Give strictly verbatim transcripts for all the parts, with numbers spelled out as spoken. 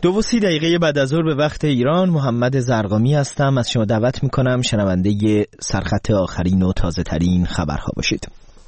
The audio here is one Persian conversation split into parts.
دو و سی دقیقه بعد از ظهر به وقت ایران، محمد زرقامی هستم. از شما دعوت میکنم شنونده سرخط آخرین و تازه ترین خبرها باشید.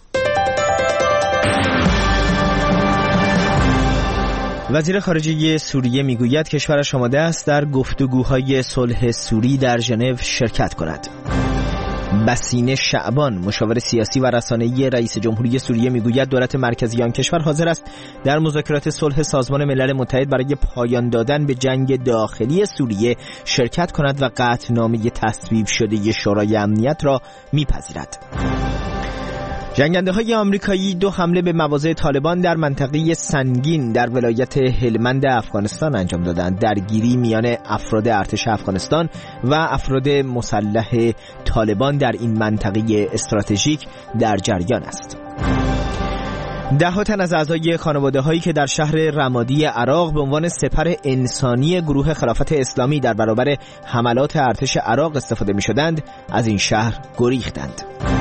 وزیر خارجه سوریه میگوید کشورش آماده است در گفتگوهای صلح سوری در ژنو شرکت کند. بسینه شعبان، مشاور سیاسی و رسانه‌ای رئیس جمهوری سوریه، میگوید دولت مرکزی آن کشور حاضر است در مذاکرات صلح سازمان ملل متحد برای پایان دادن به جنگ داخلی سوریه شرکت کند و قطعنامه تصویب شده شورای امنیت را میپذیرد. جنگنده‌های آمریکایی دو حمله به مواضع طالبان در منطقه سنگین در ولایت هلمند افغانستان انجام دادند. درگیری میان افراد ارتش افغانستان و افراد مسلح طالبان در این منطقه استراتژیک در جریان است. ده ها تن از اعضای خانواده‌هایی که در شهر رمادی عراق به عنوان سپر انسانی گروه خلافت اسلامی در برابر حملات ارتش عراق استفاده می‌شدند، از این شهر گریختند.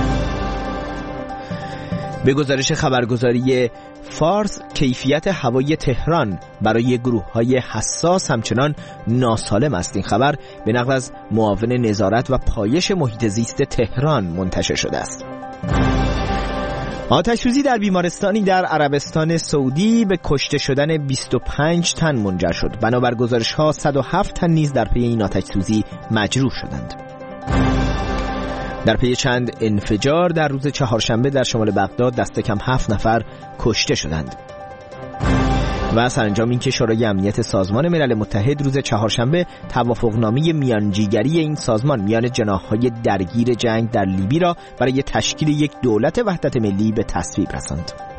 به گزارش خبرگزاری فارس، کیفیت هوای تهران برای گروه‌های حساس همچنان ناسالم است. این خبر به نقل از معاون نظارت و پایش محیط زیست تهران منتشر شده است. آتش‌سوزی در بیمارستانی در عربستان سعودی به کشته شدن بیست و پنج تن منجر شد. بنابر گزارش‌ها صد و هفت تن نیز در پی این آتش‌سوزی مجروح شدند. در پی چند انفجار در روز چهارشنبه در شمال بغداد دست کم هفت نفر کشته شدند. و سرانجام اینکه شورای امنیت سازمان ملل متحد روز چهارشنبه توافقنامه میانجیگری این سازمان میان جناح‌های درگیر جنگ در لیبی را برای تشکیل یک دولت وحدت ملی به تصویب رساند.